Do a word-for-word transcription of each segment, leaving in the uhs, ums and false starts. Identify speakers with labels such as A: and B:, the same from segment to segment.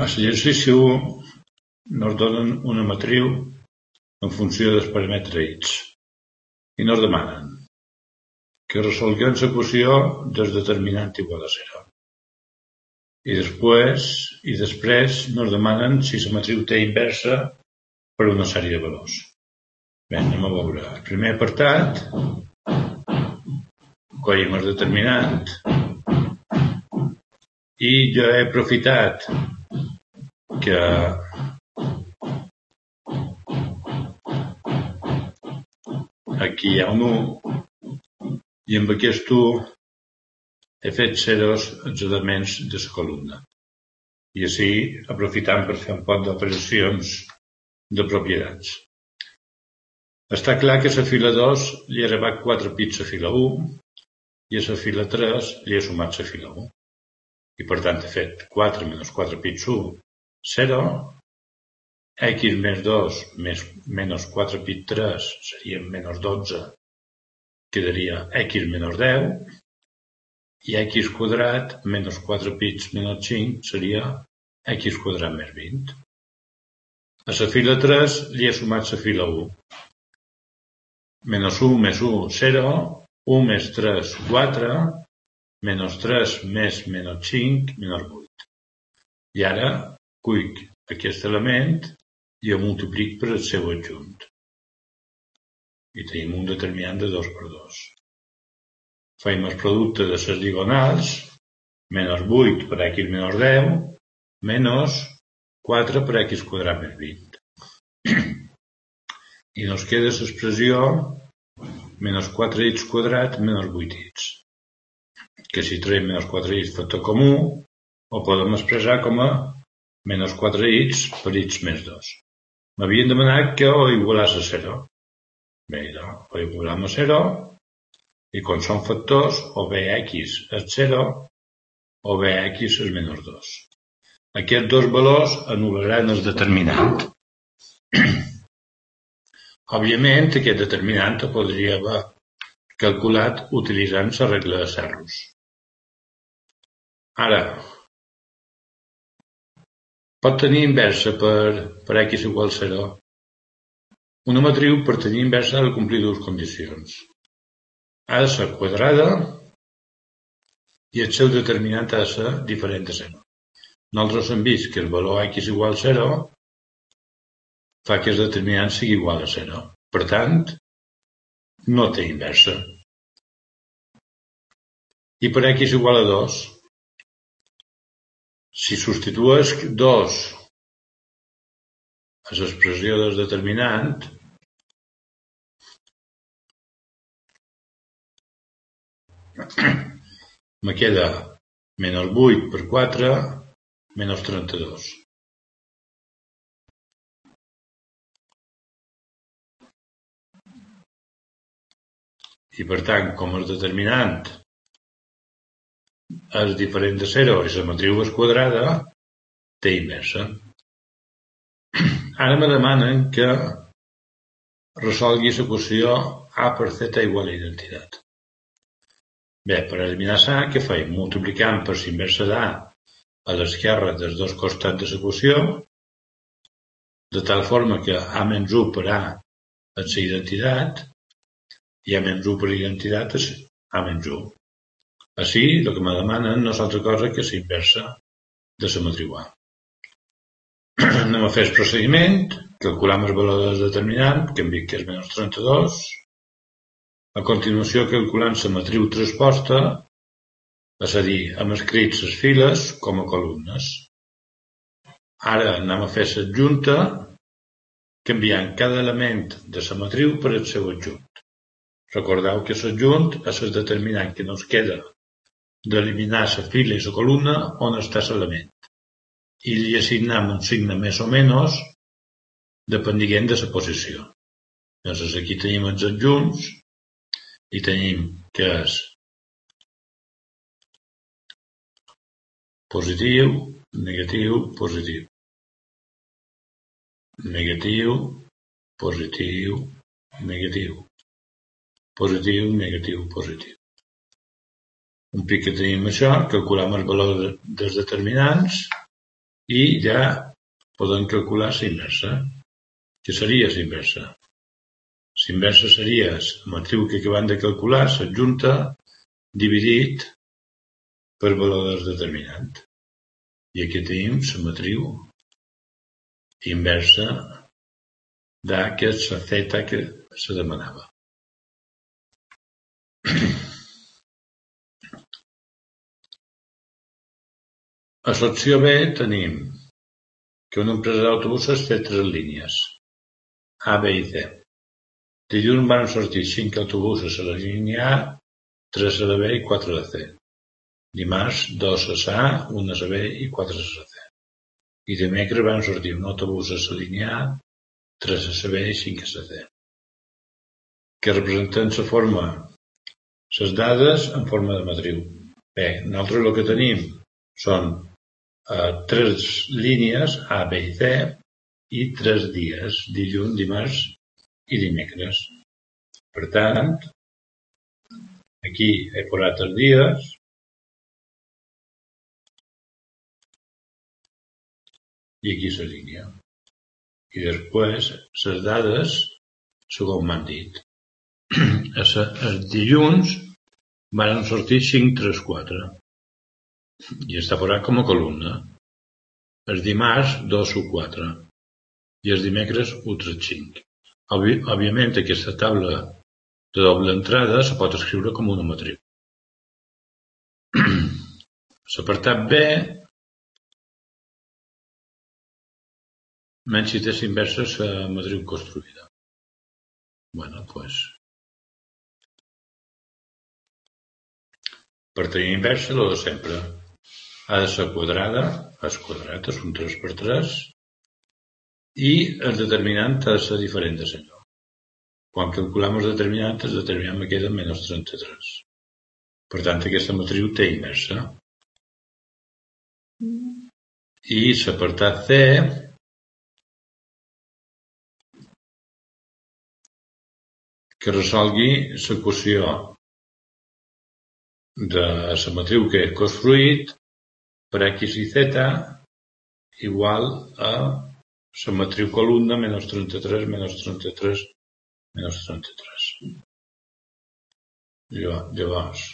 A: l'exercici u ens donen una matriu en funció del paràmetre x i ens demanen que resolguem l'equació del determinant igual a zero. I després, i després ens demanen si la matriu té inversa per una sèrie de valors. Bé, anem a veure. El primer apartat, cogim el determinant i jo he aprofitat que aquí hi ha un u i amb aquest u he fet zeros els elements de la columna. I així aprofitant per fer un poc d'operacions de propietats. Està clar que a la fila dos li he rebat quatre pits a fila u i a la fila tres li he sumat la fila u. I per tant he fet quatre menys quatre pits u, zero, x més dos més menys quatre pits tres seria menys dotze, quedaria x menys deu, i x quadrat menys quatre pits menys cinc seria x quadrat més vint. A la fila tres li he sumat la fila u. Menys u més u, zero, u més tres, quatre, menys tres més menys cinc, menys vuit. I ara cuic aquest element i el multiplic per el seu adjunt. I tenim un determinant de dos per dos. Fem el producte de les diagonals, menys vuit per x menys deu, menys quatre per x quadrat més vint. I ens queda l'expressió menys quatre x quadrat menys vuit x, que si traiem menys quatre x factor comú, ho podem expressar com a menys quatre x per x més dos. M'havien demanat que ho igualàs a zero. Bé, doncs, ho igualam a zero, i quan són factors, o bé x és zero, o bé x és menys dos. Aquests dos valors anul·laran el determinant. Òbviament, aquest determinant el podria haver calculat utilitzant la regla de Serrus. Ara, pot tenir inversa per, per x igual a zero. Una matriu per tenir inversa ha de complir dues condicions. Ha de ser quadrada i el seu determinant ha de ser diferent de zero. Nosaltres hem vist que el valor x igual a zero fa que el determinant sigui igual a zero. Per tant, no té inversa. I per x igual a dos, si substitueix dos a l'expressió del determinant, me queda menys vuit per quatre, menys trenta-dos. I per tant, com el determinant és diferent de zero i la matriu és quadrada, té inversa. Ara me demanen que resolgui l'equació A per Z igual a identitat. Bé, per eliminar l'A, què feim? Multiplicant per la inversa d'A a l'esquerra dels dos costats de l'equació, de tal forma que A menys u per A és la identitat i A menys u per identitat és A menys u. Així, el que me demanen no és altra cosa que la inversa de la matriu A. Anem a fer el procediment, calculam el valor del determinant, que hem vist que és menys trenta-dos. A continuació calculam la matriu transposta, és a dir, hem escrit les files com a columnes. Ara anem a fer l'adjunta, canviant cada element de la matriu per el seu adjunt. Recordeu que l'adjunt és el determinant que ens queda d'eliminar la fila i la columna on està l'element. I li assignem un signe més o menys depenent de la posició. Llavors aquí tenim els adjunts i tenim que és positiu, negatiu, positiu. Negatiu, positiu, negatiu. Positiu, negatiu, positiu. Un pic que tenim això, calculem el valor dels determinants i ja podem calcular la inversa. Què seria la inversa? La inversa seria la matriu que acabem de calcular, s'adjunta, dividit per valor determinant. I aquí tenim la matriu inversa d'A, que és la θ que se demanava. A l'opció B tenim que una empresa d'autobusos té tres línies, A, B i C. Dilluns van sortir cinc autobusos a la línia A, tres a la B i quatre a la C. Dimarts, dos a la A, un a la B i quatre a la C. I dimecres van sortir un autobús a la línia A, tres a la B i cinc a la C. Que representen la forma, les dades en forma de matriu. Bé, nosaltres el que tenim són eh, tres línies, A, B i C, i tres dies, dilluns, dimarts i dimecres. Per tant, aquí he posat els dies i aquí la línia. I després, les dades, segons m'han dit. Els dilluns van sortir cinc, tres, quatre. I està posat com a columna. Els dimarts, dos, u, quatre. I els dimecres, u, tres, cinc. Òbvi, òbviament, aquesta taula de doble entrada se pot escriure com una matriu. L'apartat B, menys si té inversa la matriu construïda. Bueno, doncs... Pues, per tenir inversa, el de sempre. Ha de ser quadrada, és quadrat, és un tres per tres, i el determinant ha de ser diferent de allò. Quan calculem el determinant, el determinant me queda menys trenta-tres. Per tant, aquesta matriu té inversa. I l'apartat C que resolgui l'equació de la matriu que he construït per X i Z igual a la matriu columna menys trenta-tres, menys trenta-tres, menys trenta-tres. Llavors,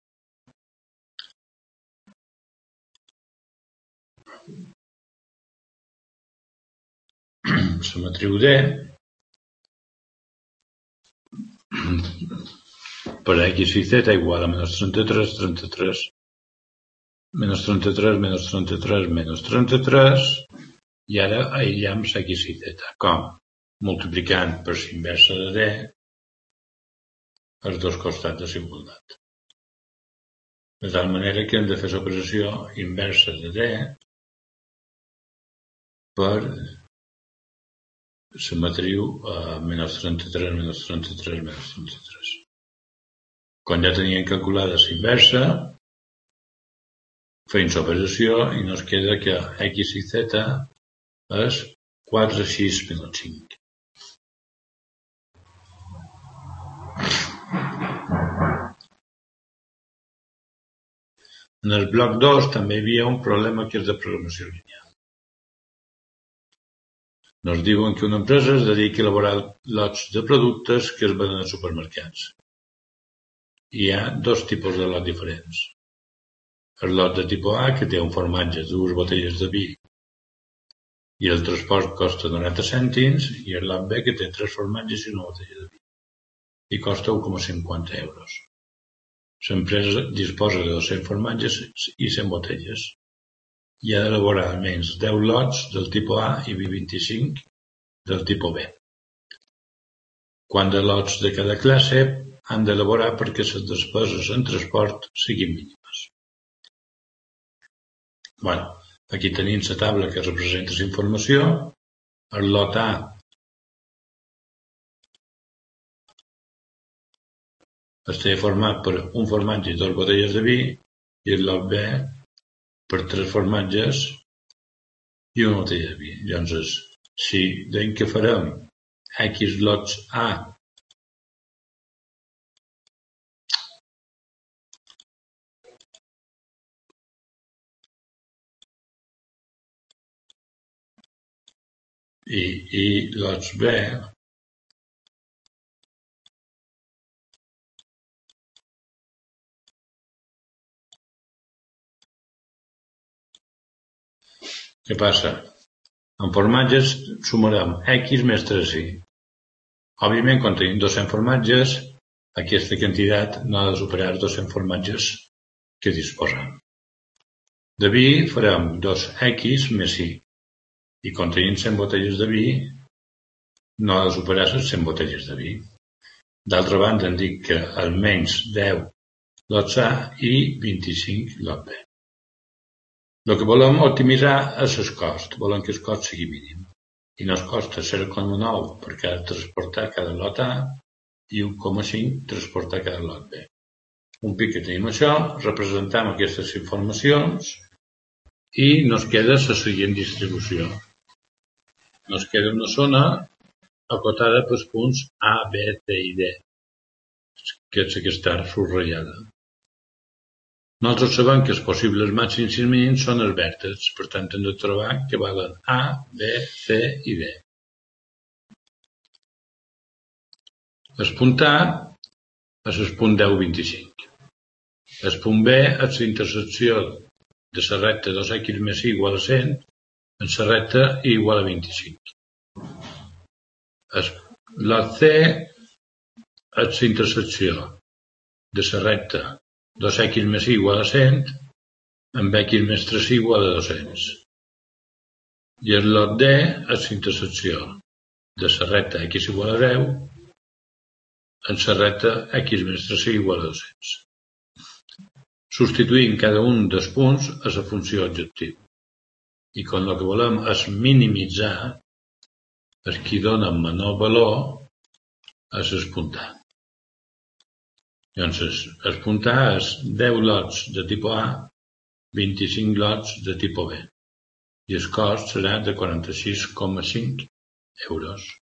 A: la matriu D per X i Z igual a menys trenta-tres, trenta-tres, menys trenta-tres, menys trenta-tres, menys trenta-tres, i ara aïllem X i Z. Com? Multiplicant per la inversa de D els dos costats de la igualtat. De tal manera que hem de fer l'operació inversa de D per la matriu eh, menys trenta-tres, menys trenta-tres, menys trenta-tres. Quan ja teníem calculada la inversa, feim l'operació i ens queda que X i Z és quatre, sis, menys cinc. En el bloc dos també hi havia un problema que és de programació lineal. Ens diuen que una empresa es dedica a elaborar lots de productes que es venen als supermercats. Hi ha dos tipus de lot diferents. El lot de tipus A, que té un formatge, dues botelles de vi, i el transport costa noranta cèntims, i el lot B, que té tres formatges i una botella de vi, i costa un coma cinquanta euros. L'empresa disposa de dos-cents formatges i cent botelles i ha d'elaborar almenys deu lots del tipus A i vint-i-cinc del tipus B. Quant de lots de cada classe han d'elaborar perquè les despeses en transport siguin mínimes. Bueno, aquí tenim la taula que representa la informació. El lot A està format per un formatge i dues botelles de vi, i el lot B per tres formatges i una botella de vi. Llavors, si dèiem que farem X lots A i, i lots B què passa? En formatges sumarem X més tres i. Òbviament, quan tenim dos-cents formatges, aquesta quantitat no ha de superar els dos-cents formatges que disposem. De vi farem dos X més i. I quan tenim cent botelles de vi, no ha de superar les cent botelles de vi. D'altra banda, em dic que almenys deu lots A i vint-i-cinc lots B. El que volem optimitzar és el cost. Volem que el cost sigui mínim. I no es costa zero coma nou per cada transportar cada lot A i un coma cinc transportar cada lot B. Un pic que tenim això, representem aquestes informacions i nos queda la següent distribució. Nos queda una zona acotada pels punts A, B, C i D, que és aquesta subratllada. Nosaltres sabem que els possibles màxims i mínims són els vèrtexs, per tant hem de trobar que valen A, B, C i D. El punt A és el punt deu vint-i-cinc. El punt B és la intersecció de la recta dos X més I igual a cent en la recta I igual a vint-i-cinc. El lot C és la intersecció de la recta dos X més I igual a cent amb X més tres I igual a dos-cents. I el lot D és la intersecció de la recta X igual a deu amb la recta X més tres I igual a dos-cents. Substituïm cada un dels punts a la funció objectiu. I quan el que volem és minimitzar, el que dona menor valor és el punt A. Llavors, el punt A és deu lots de tipus A, vint-i-cinc lots de tipus B. I el cost serà de quaranta-sis coma cinc euros.